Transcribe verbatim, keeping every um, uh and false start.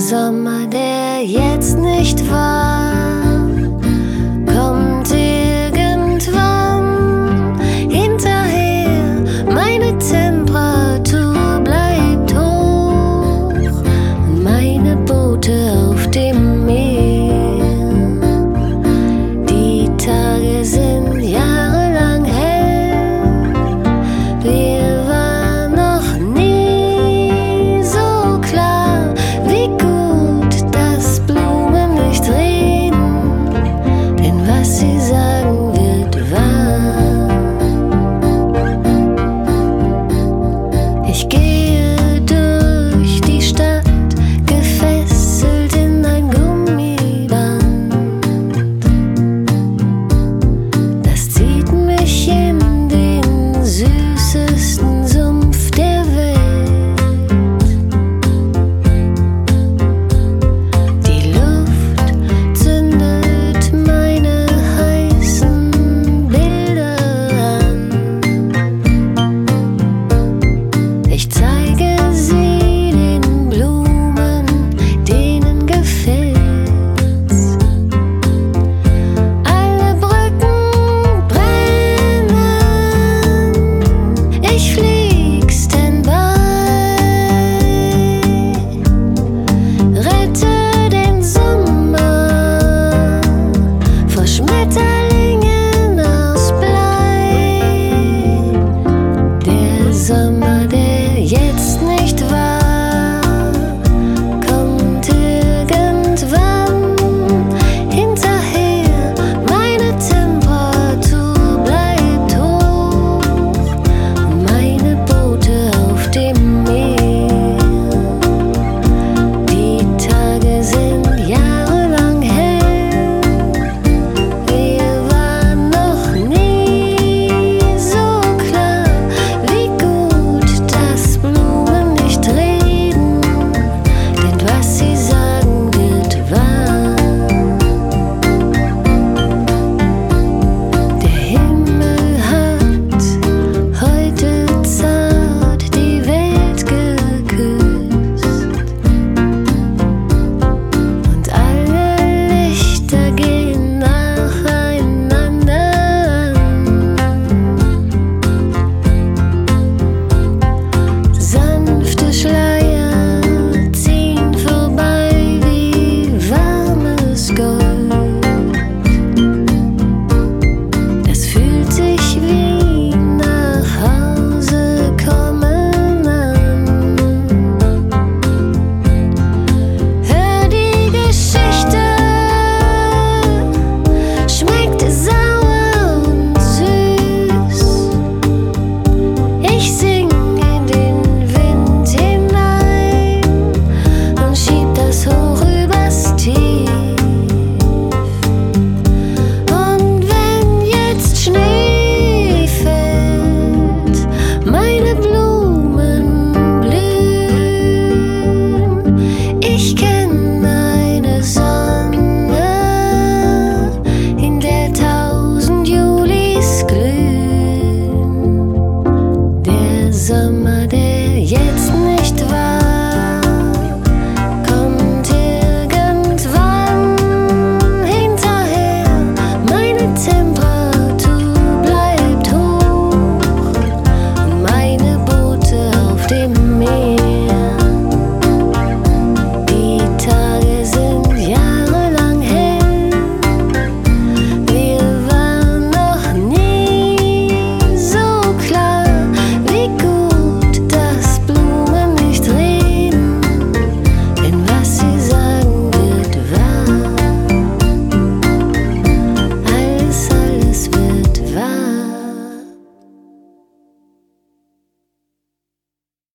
Sommer, der jetzt nicht war, kommt irgendwann hinterher. Meine Temperatur bleibt hoch und meine Boote auf dem Meer. Die Tage sind jahrelang hell. Wir waren noch nie so klar, wie gut, dass Blumen nicht reden, denn was sie sagen wird wahr. Ich gehe durch die Stadt, gefesselt in ein Gummiband. Das zieht mich in den süßesten Sumpf der Welt. Die Luft zündet meine heißen Bilder an. Ich zeige